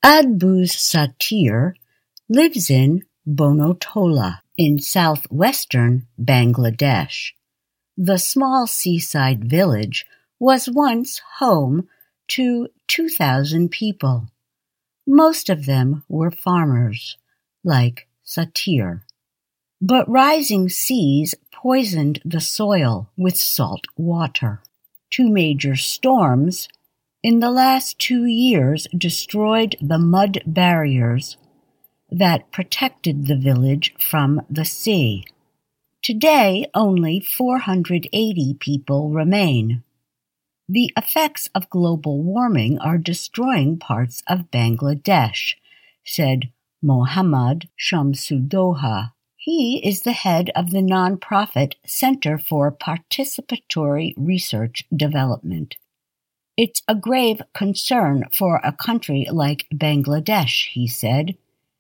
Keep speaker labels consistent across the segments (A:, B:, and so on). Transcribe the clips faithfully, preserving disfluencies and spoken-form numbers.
A: Adbuz Satir lives in Bonotola in southwestern Bangladesh. The small seaside village was once home to two thousand people. Most of them were farmers, like Satir. But rising seas poisoned the soil with salt water. Two major storms in the last two years destroyed the mud barriers that protected the village from the sea. Today, only four hundred eighty people remain. The effects of global warming are destroying parts of Bangladesh, said Mohammad Shamsuddauha. He is the head of the nonprofit Center for Participatory Research Development. It's a grave concern for a country like Bangladesh, he said.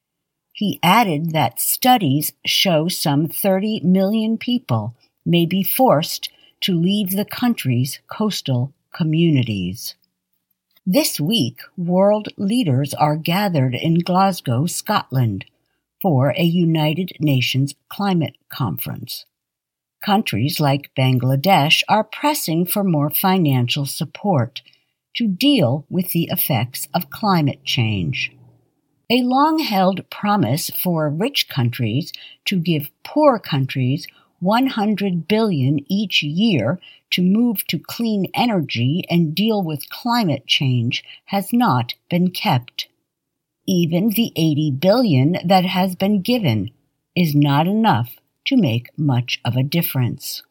A: He added that studies show some thirty million people may be forced to leave the country's coastal communities. This week, world leaders are gathered in Glasgow, Scotland, for a United Nations climate conference. Countries like Bangladesh are pressing for more financial support to deal with the effects of climate change. A long-held promise for rich countries to give poor countries one hundred billion dollars each year to move to clean energy and deal with climate change has not been kept. Even the eighty billion dollars that has been given is not enough to make much of a difference.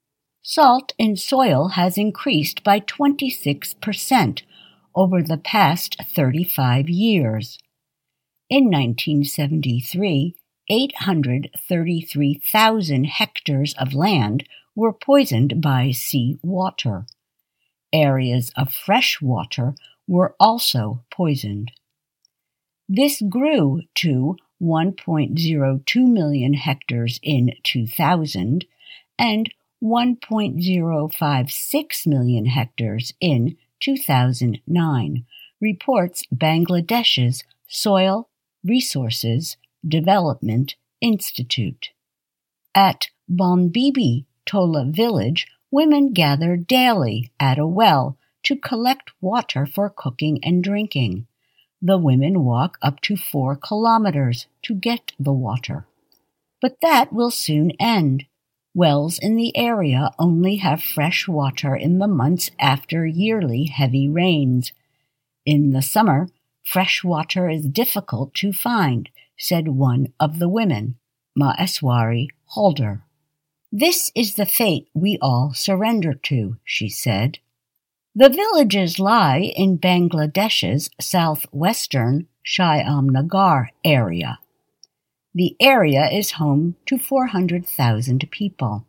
A: Salt in soil has increased by twenty-six percent over the past thirty-five years. In nineteen seventy-three, eight hundred thirty-three thousand hectares of land were poisoned by sea water. Areas of fresh water were also poisoned. This grew to one point zero two million hectares in two thousand and one point zero five six million hectares in two thousand nine, reports Bangladesh's Soil Resources Development Institute. At Bonbibi Tola village, women gather daily at a well to collect water for cooking and drinking. The women walk up to four kilometers to get the water. But that will soon end. Wells in the area only have fresh water in the months after yearly heavy rains. In the summer, fresh water is difficult to find, said one of the women, Maheswari Halder. This is the fate we all surrender to, she said. The villages lie in Bangladesh's southwestern Shyamnagar area. The area is home to four hundred thousand people.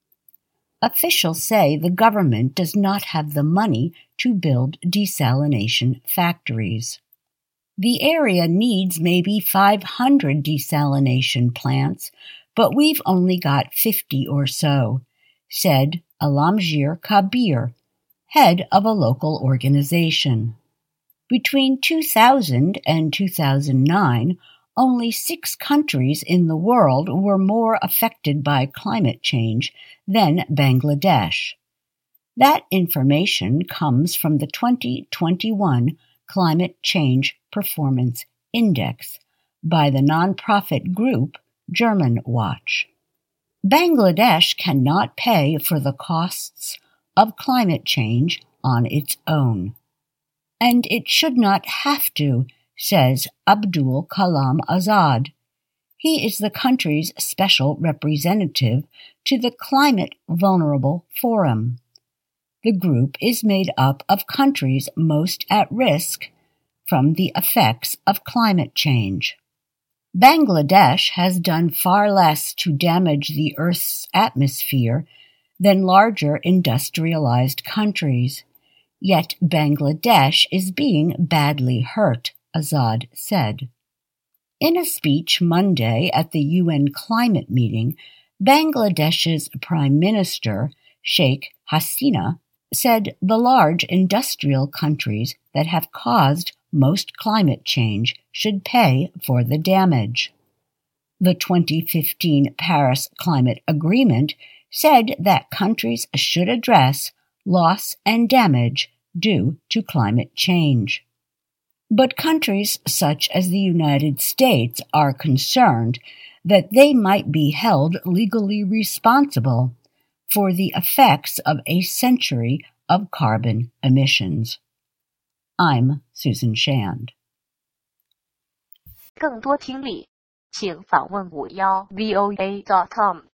A: Officials say the government does not have the money to build desalination factories. The area needs maybe five hundred desalination plants, but we've only got fifty or so, said Alamgir Kabir, head of a local organization. Between two thousand and two thousand nine, only six countries in the world were more affected by climate change than Bangladesh. That information comes from the twenty twenty-one Climate Change Performance Index by the nonprofit group German Watch. Bangladesh cannot pay for the costs of climate change on its own. And it should not have to, says Abdul Kalam Azad. He is the country's special representative to the Climate Vulnerable Forum. The group is made up of countries most at risk from the effects of climate change. Bangladesh has done far less to damage the Earth's atmosphere than larger industrialized countries. Yet Bangladesh is being badly hurt, Azad said. In a speech Monday at the U N climate meeting, Bangladesh's Prime Minister, Sheikh Hasina, said the large industrial countries that have caused most climate change should pay for the damage. The twenty fifteen Paris Climate Agreement said that countries should address loss and damage due to climate change. But countries such as the United States are concerned that they might be held legally responsible for the effects of a century of carbon emissions. I'm Susan Shand.
B: 更多听力，请访问五幺 V O A dot com。